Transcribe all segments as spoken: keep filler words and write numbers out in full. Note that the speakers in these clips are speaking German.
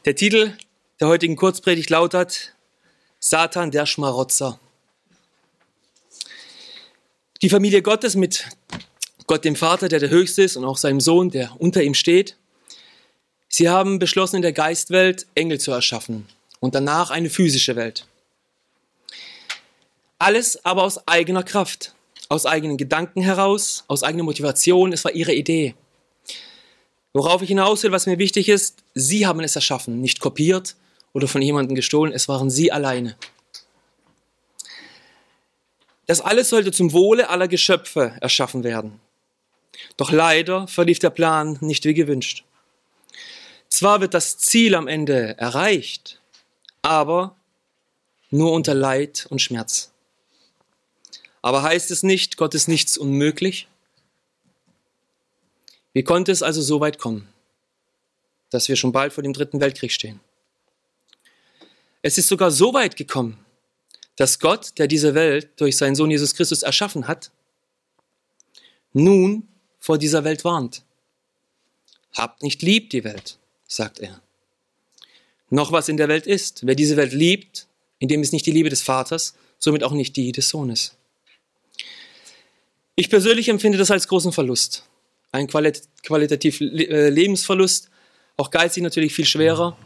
Der Titel der heutigen Kurzpredigt lautet Satan, der Schmarotzer. Die Familie Gottes mit Gott dem Vater, der der Höchste ist, und auch seinem Sohn, der unter ihm steht, sie haben beschlossen, in der Geistwelt Engel zu erschaffen und danach eine physische Welt. Alles aber aus eigener Kraft, aus eigenen Gedanken heraus, aus eigener Motivation. Es war ihre Idee. Worauf ich hinaus will, was mir wichtig ist, sie haben es erschaffen, nicht kopiert oder von jemandem gestohlen, es waren sie alleine. Das alles sollte zum Wohle aller Geschöpfe erschaffen werden. Doch leider verlief der Plan nicht wie gewünscht. Zwar wird das Ziel am Ende erreicht, aber nur unter Leid und Schmerz. Aber heißt es nicht, Gott ist nichts unmöglich? Wie konnte es also so weit kommen, dass wir schon bald vor dem Dritten Weltkrieg stehen? Es ist sogar so weit gekommen, dass Gott, der diese Welt durch seinen Sohn Jesus Christus erschaffen hat, nun vor dieser Welt warnt. Habt nicht lieb die Welt, sagt er. Noch was in der Welt ist. Wer diese Welt liebt, in dem ist nicht die Liebe des Vaters, somit auch nicht die des Sohnes. Ich persönlich empfinde das als großen Verlust. Ein qualit- qualitativ äh, Lebensverlust, auch geistig natürlich viel schwerer.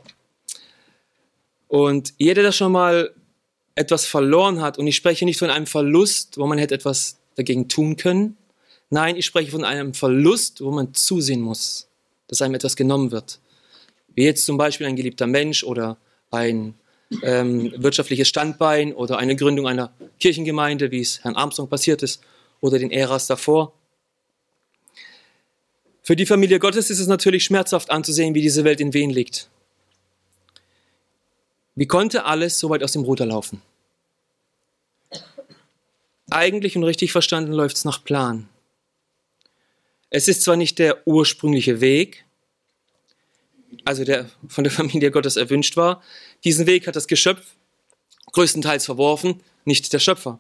Und jeder, der schon mal etwas verloren hat, und ich spreche nicht von einem Verlust, wo man hätte etwas dagegen tun können, nein, ich spreche von einem Verlust, wo man zusehen muss, dass einem etwas genommen wird. Wie jetzt zum Beispiel ein geliebter Mensch oder ein ähm, wirtschaftliches Standbein oder eine Gründung einer Kirchengemeinde, wie es Herrn Armstrong passiert ist, oder den Äras davor. Für die Familie Gottes ist es natürlich schmerzhaft anzusehen, wie diese Welt in Wehen liegt. Wie konnte alles so weit aus dem Ruder laufen? Eigentlich und richtig verstanden läuft es nach Plan. Es ist zwar nicht der ursprüngliche Weg, also der von der Familie Gottes erwünscht war, diesen Weg hat das Geschöpf größtenteils verworfen, nicht der Schöpfer.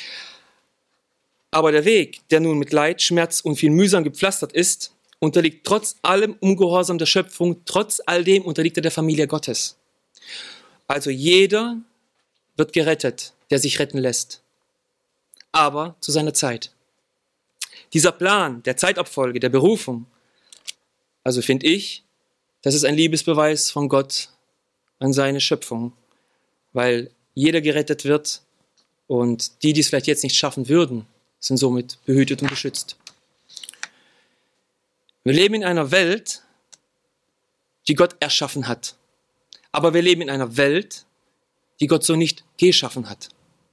Aber der Weg, der nun mit Leid, Schmerz und viel Mühsam gepflastert ist, unterliegt trotz allem Ungehorsam der Schöpfung, trotz all dem unterliegt er der Familie Gottes. Also jeder wird gerettet, der sich retten lässt, aber zu seiner Zeit. Dieser Plan der Zeitabfolge, der Berufung, also finde ich, das ist ein Liebesbeweis von Gott an seine Schöpfung, weil jeder gerettet wird und die, die es vielleicht jetzt nicht schaffen würden, sind somit behütet und beschützt. Wir leben in einer Welt, die Gott erschaffen hat. Aber wir leben in einer Welt, die Gott so nicht geschaffen hat.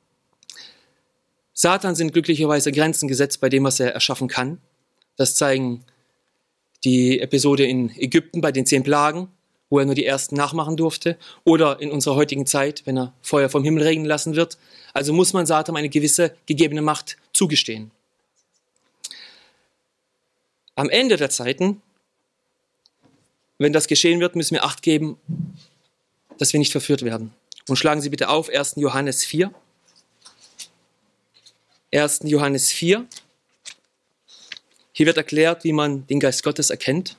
Satan sind glücklicherweise Grenzen gesetzt bei dem, was er erschaffen kann. Das zeigen die Episode in Ägypten bei den zehn Plagen, wo er nur die ersten nachmachen durfte. Oder in unserer heutigen Zeit, wenn er Feuer vom Himmel regnen lassen wird. Also muss man Satan eine gewisse gegebene Macht zugestehen. Am Ende der Zeiten, wenn das geschehen wird, müssen wir Acht geben, dass wir nicht verführt werden. Und schlagen Sie bitte auf ersten Johannes vier. ersten Johannes vier. Hier wird erklärt, wie man den Geist Gottes erkennt.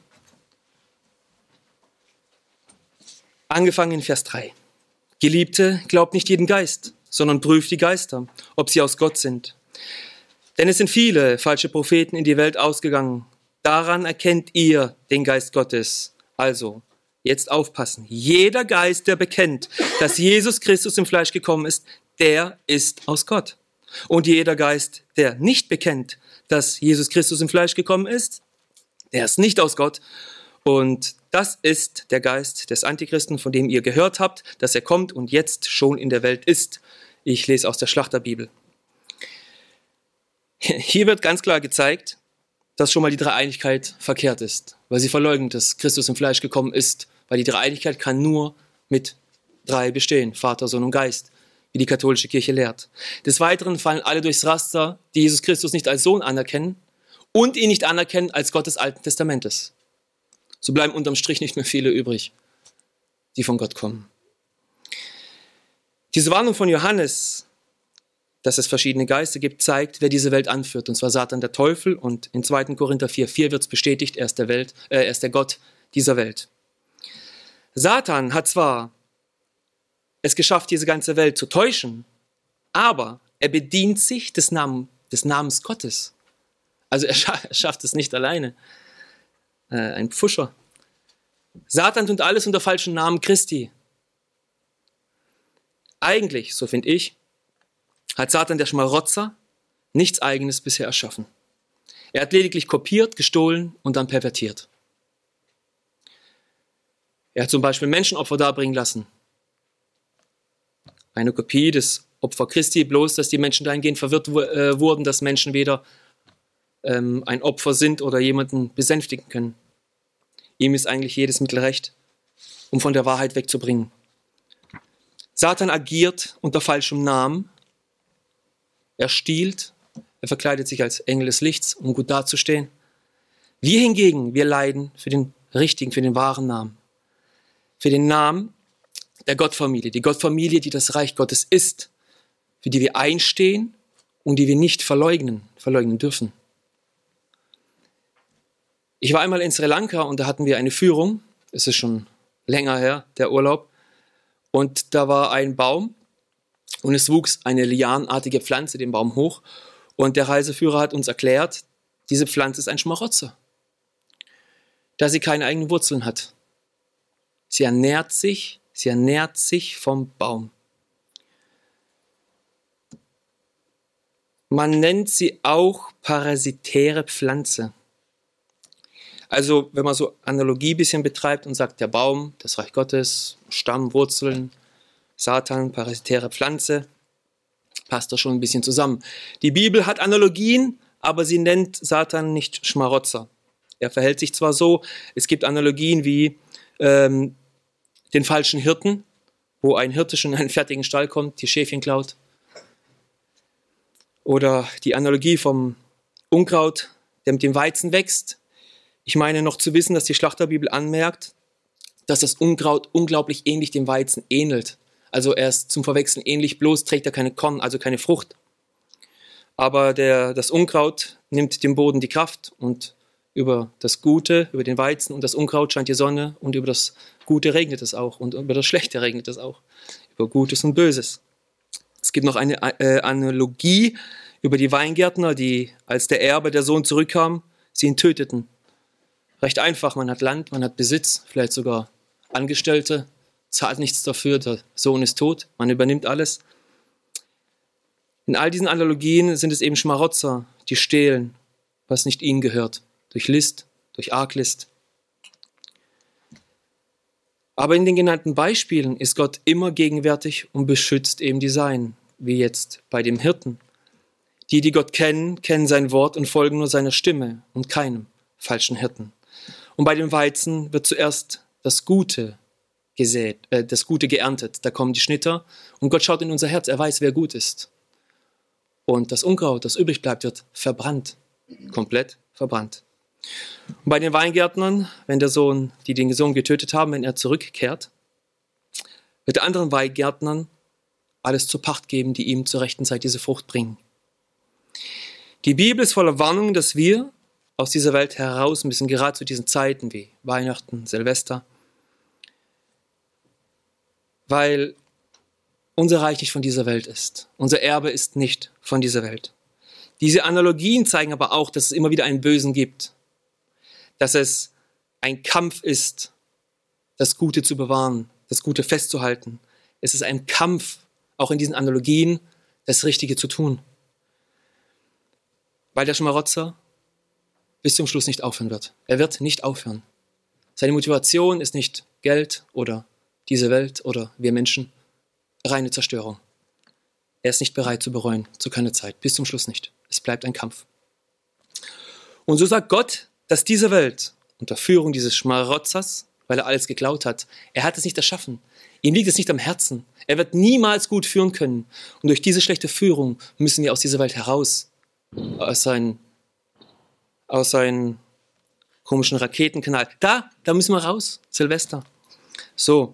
Angefangen in Vers drei. Geliebte, glaubt nicht jeden Geist, sondern prüft die Geister, ob sie aus Gott sind. Denn es sind viele falsche Propheten in die Welt ausgegangen. Daran erkennt ihr den Geist Gottes. Also, jetzt aufpassen. Jeder Geist, der bekennt, dass Jesus Christus im Fleisch gekommen ist, der ist aus Gott. Und jeder Geist, der nicht bekennt, dass Jesus Christus im Fleisch gekommen ist, der ist nicht aus Gott. Und das ist der Geist des Antichristen, von dem ihr gehört habt, dass er kommt und jetzt schon in der Welt ist. Ich lese aus der Schlachterbibel. Hier wird ganz klar gezeigt, dass schon mal die Dreieinigkeit verkehrt ist, weil sie verleugnet, dass Christus im Fleisch gekommen ist, weil die Dreieinigkeit kann nur mit drei bestehen, Vater, Sohn und Geist, wie die katholische Kirche lehrt. Des Weiteren fallen alle durchs Raster, die Jesus Christus nicht als Sohn anerkennen und ihn nicht anerkennen als Gott des Alten Testamentes. So bleiben unterm Strich nicht mehr viele übrig, die von Gott kommen. Diese Warnung von Johannes, dass es verschiedene Geister gibt, zeigt, wer diese Welt anführt. Und zwar Satan, der Teufel. Und in zweiten Korinther vier vier wird es bestätigt, er ist der Welt, äh, er ist der Gott dieser Welt. Satan hat zwar es geschafft, diese ganze Welt zu täuschen, aber er bedient sich des, Namen, des Namens Gottes. Also er, scha- er schafft es nicht alleine. Äh, ein Pfuscher. Satan tut alles unter falschem Namen Christi. Eigentlich, so finde ich, hat Satan, der Schmarotzer, nichts Eigenes bisher erschaffen. Er hat lediglich kopiert, gestohlen und dann pervertiert. Er hat zum Beispiel Menschenopfer darbringen lassen. Eine Kopie des Opfer Christi, bloß dass die Menschen dahingehend verwirrt äh, wurden, dass Menschen weder ähm, ein Opfer sind oder jemanden besänftigen können. Ihm ist eigentlich jedes Mittel recht, um von der Wahrheit wegzubringen. Satan agiert unter falschem Namen. Er stiehlt, er verkleidet sich als Engel des Lichts, um gut dazustehen. Wir hingegen, wir leiden für den richtigen, für den wahren Namen. Für den Namen der Gottfamilie, die Gottfamilie, die das Reich Gottes ist, für die wir einstehen und die wir nicht verleugnen, verleugnen dürfen. Ich war einmal in Sri Lanka und da hatten wir eine Führung, es ist schon länger her, der Urlaub, und da war ein Baum und es wuchs eine lianartige Pflanze den Baum hoch und der Reiseführer hat uns erklärt, diese Pflanze ist ein Schmarotzer, da sie keine eigenen Wurzeln hat. Sie ernährt sich, sie ernährt sich vom Baum. Man nennt sie auch parasitäre Pflanze. Also, wenn man so Analogie ein bisschen betreibt und sagt, der Baum, das Reich Gottes, Stamm, Wurzeln, Satan, parasitäre Pflanze, passt das schon ein bisschen zusammen. Die Bibel hat Analogien, aber sie nennt Satan nicht Schmarotzer. Er verhält sich zwar so, es gibt Analogien wie ähm, den falschen Hirten, wo ein Hirte schon in einen fertigen Stall kommt, die Schäfchen klaut. Oder die Analogie vom Unkraut, der mit dem Weizen wächst. Ich meine noch zu wissen, dass die Schlachterbibel anmerkt, dass das Unkraut unglaublich ähnlich dem Weizen ähnelt. Also er ist zum Verwechseln ähnlich, bloß trägt er keine Korn, also keine Frucht. Aber der, das Unkraut nimmt dem Boden die Kraft und über das Gute, über den Weizen und das Unkraut scheint die Sonne und über das Gute regnet es auch und über das Schlechte regnet es auch. Über Gutes und Böses. Es gibt noch eine äh, Analogie über die Weingärtner, die, als der Erbe, der Sohn zurückkam, sie ihn töteten. Recht einfach, man hat Land, man hat Besitz, vielleicht sogar Angestellte, zahlt nichts dafür, der Sohn ist tot, man übernimmt alles. In all diesen Analogien sind es eben Schmarotzer, die stehlen, was nicht ihnen gehört, durch List, durch Arglist. Aber in den genannten Beispielen ist Gott immer gegenwärtig und beschützt eben die Seinen, wie jetzt bei dem Hirten. Die, die Gott kennen, kennen sein Wort und folgen nur seiner Stimme und keinem falschen Hirten. Und bei dem Weizen wird zuerst das Gute gesät, äh, das Gute geerntet. Da kommen die Schnitter und Gott schaut in unser Herz, er weiß, wer gut ist. Und das Unkraut, das übrig bleibt, wird verbrannt, komplett verbrannt. Und bei den Weingärtnern, wenn der Sohn, die den Sohn getötet haben, wenn er zurückkehrt, wird der anderen Weingärtnern alles zur Pacht geben, die ihm zur rechten Zeit diese Frucht bringen. Die Bibel ist voller Warnungen, dass wir aus dieser Welt heraus müssen, gerade zu diesen Zeiten wie Weihnachten, Silvester, weil unser Reich nicht von dieser Welt ist. Unser Erbe ist nicht von dieser Welt. Diese Analogien zeigen aber auch, dass es immer wieder einen Bösen gibt, dass es ein Kampf ist, das Gute zu bewahren, das Gute festzuhalten. Es ist ein Kampf, auch in diesen Analogien, das Richtige zu tun. Weil der Schmarotzer bis zum Schluss nicht aufhören wird. Er wird nicht aufhören. Seine Motivation ist nicht Geld oder diese Welt oder wir Menschen. Reine Zerstörung. Er ist nicht bereit zu bereuen, zu keiner Zeit, bis zum Schluss nicht. Es bleibt ein Kampf. Und so sagt Gott, dass diese Welt unter Führung dieses Schmarotzers, weil er alles geklaut hat, er hat es nicht erschaffen. Ihm liegt es nicht am Herzen. Er wird niemals gut führen können. Und durch diese schlechte Führung müssen wir aus dieser Welt heraus, aus seinen, aus seinen komischen Raketenkanal. Da, da müssen wir raus, Silvester. So.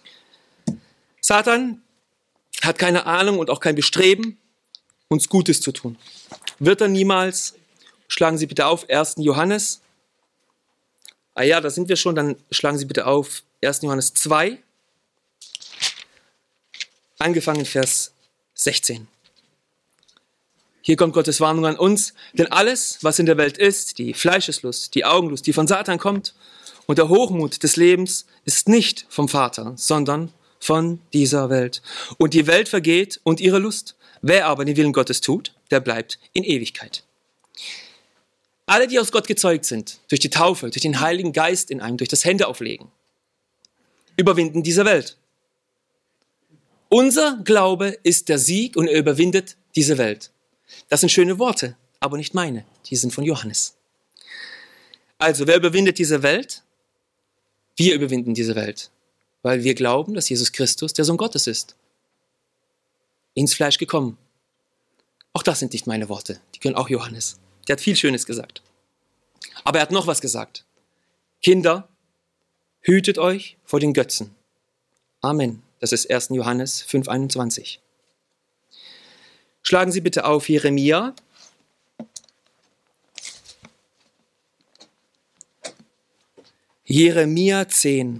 Satan hat keine Ahnung und auch kein Bestreben, uns Gutes zu tun. Wird er niemals. Schlagen Sie bitte auf, ersten Johannes. Ah ja, da sind wir schon, dann schlagen Sie bitte auf, ersten Johannes zwei, angefangen Vers sechzehn. Hier kommt Gottes Warnung an uns, denn alles, was in der Welt ist, die Fleischeslust, die Augenlust, die von Satan kommt und der Hochmut des Lebens, ist nicht vom Vater, sondern von dieser Welt. Und die Welt vergeht und ihre Lust. Wer aber den Willen Gottes tut, der bleibt in Ewigkeit. Alle, die aus Gott gezeugt sind, durch die Taufe, durch den Heiligen Geist in einem, durch das Händeauflegen, überwinden diese Welt. Unser Glaube ist der Sieg und er überwindet diese Welt. Das sind schöne Worte, aber nicht meine. Die sind von Johannes. Also, wer überwindet diese Welt? Wir überwinden diese Welt, weil wir glauben, dass Jesus Christus der Sohn Gottes ist. Ins Fleisch gekommen. Auch das sind nicht meine Worte, die können auch Johannes. Der hat viel Schönes gesagt. Aber er hat noch was gesagt. Kinder, hütet euch vor den Götzen. Amen. Das ist ersten Johannes fünf einundzwanzig. Schlagen Sie bitte auf Jeremia. Jeremia zehn.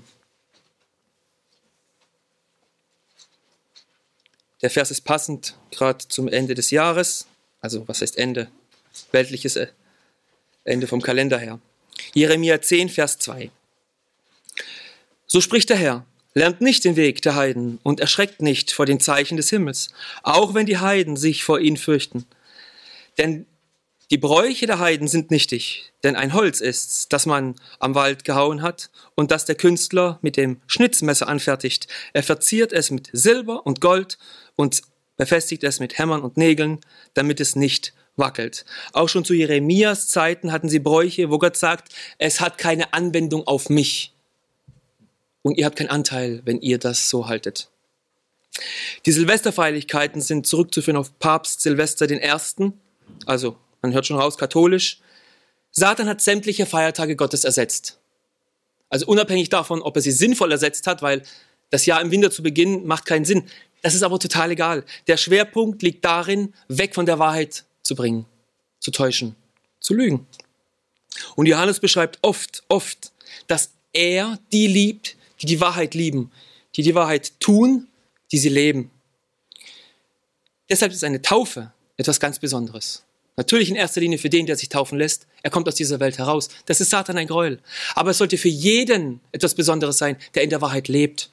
Der Vers ist passend, gerade zum Ende des Jahres. Also, was heißt Ende? Weltliches Ende vom Kalender her. Jeremia zehn, Vers zwei. So spricht der Herr. Lernt nicht den Weg der Heiden und erschreckt nicht vor den Zeichen des Himmels, auch wenn die Heiden sich vor ihnen fürchten. Denn die Bräuche der Heiden sind nichtig, denn ein Holz ist's, das man am Wald gehauen hat und das der Künstler mit dem Schnitzmesser anfertigt. Er verziert es mit Silber und Gold und befestigt es mit Hämmern und Nägeln, damit es nicht wackelt. Auch schon zu Jeremias Zeiten hatten sie Bräuche, wo Gott sagt, es hat keine Anwendung auf mich. Und ihr habt keinen Anteil, wenn ihr das so haltet. Die Silvesterfeierlichkeiten sind zurückzuführen auf Papst Silvester den Ersten. Also, man hört schon raus, katholisch. Satan hat sämtliche Feiertage Gottes ersetzt. Also unabhängig davon, ob er sie sinnvoll ersetzt hat, weil das Jahr im Winter zu beginnen macht keinen Sinn. Das ist aber total egal. Der Schwerpunkt liegt darin, weg von der Wahrheit zu bringen, zu täuschen, zu lügen. Und Johannes beschreibt oft, oft, dass er die liebt, die die Wahrheit lieben, die die Wahrheit tun, die sie leben. Deshalb ist eine Taufe etwas ganz Besonderes. Natürlich in erster Linie für den, der sich taufen lässt. Er kommt aus dieser Welt heraus. Das ist Satan ein Gräuel. Aber es sollte für jeden etwas Besonderes sein, der in der Wahrheit lebt.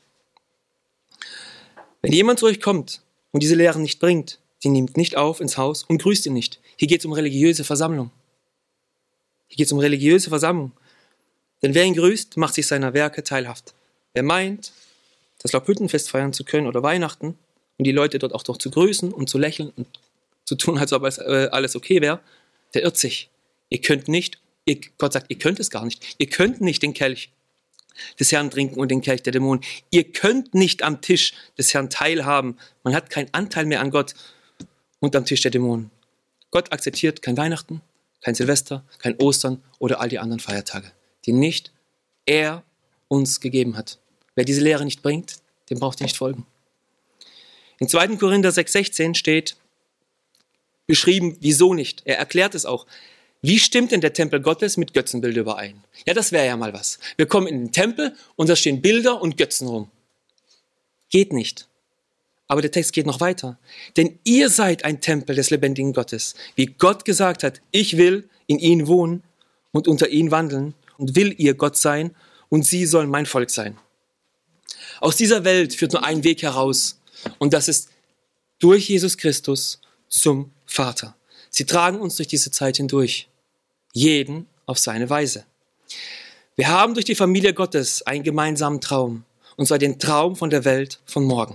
Wenn jemand zu euch kommt und diese Lehren nicht bringt, die nimmt nicht auf ins Haus und grüßt ihn nicht. Hier geht es um religiöse Versammlung. Hier geht es um religiöse Versammlung. Denn wer ihn grüßt, macht sich seiner Werke teilhaft. Wer meint, das Laubhüttenfest feiern zu können oder Weihnachten und die Leute dort auch noch zu grüßen und zu lächeln und zu tun, als ob alles okay wäre, der irrt sich. Ihr könnt nicht, ihr, Gott sagt, ihr könnt es gar nicht. Ihr könnt nicht den Kelch des Herrn trinken und den Kelch der Dämonen. Ihr könnt nicht am Tisch des Herrn teilhaben. Man hat keinen Anteil mehr an Gott und am Tisch der Dämonen. Gott akzeptiert kein Weihnachten, kein Silvester, kein Ostern oder all die anderen Feiertage, die nicht er uns gegeben hat. Wer diese Lehre nicht bringt, dem braucht ihr nicht folgen. In zweiten Korinther sechs sechzehn steht beschrieben, wieso nicht. Er erklärt es auch. Wie stimmt denn der Tempel Gottes mit Götzenbild überein? Ja, das wäre ja mal was. Wir kommen in den Tempel und da stehen Bilder und Götzen rum. Geht nicht. Aber der Text geht noch weiter. Denn ihr seid ein Tempel des lebendigen Gottes. Wie Gott gesagt hat, ich will in ihnen wohnen und unter ihnen wandeln und will ihr Gott sein und sie sollen mein Volk sein. Aus dieser Welt führt nur ein Weg heraus und das ist durch Jesus Christus zum Vater. Sie tragen uns durch diese Zeit hindurch, jeden auf seine Weise. Wir haben durch die Familie Gottes einen gemeinsamen Traum, und zwar den Traum von der Welt von morgen.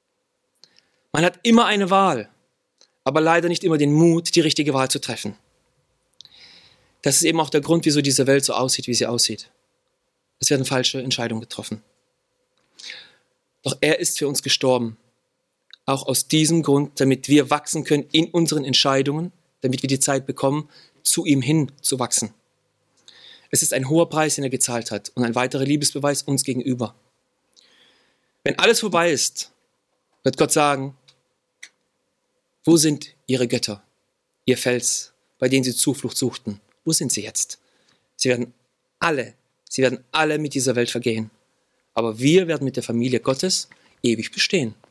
Man hat immer eine Wahl, aber leider nicht immer den Mut, die richtige Wahl zu treffen. Das ist eben auch der Grund, wieso diese Welt so aussieht, wie sie aussieht. Es werden falsche Entscheidungen getroffen. Doch er ist für uns gestorben. Auch aus diesem Grund, damit wir wachsen können in unseren Entscheidungen, damit wir die Zeit bekommen, zu ihm hin zu wachsen. Es ist ein hoher Preis, den er gezahlt hat und ein weiterer Liebesbeweis uns gegenüber. Wenn alles vorbei ist, wird Gott sagen, wo sind ihre Götter, ihr Fels, bei denen sie Zuflucht suchten? Wo sind sie jetzt? Sie werden alle, sie werden alle mit dieser Welt vergehen. aber wir werden mit der Familie Gottes ewig bestehen.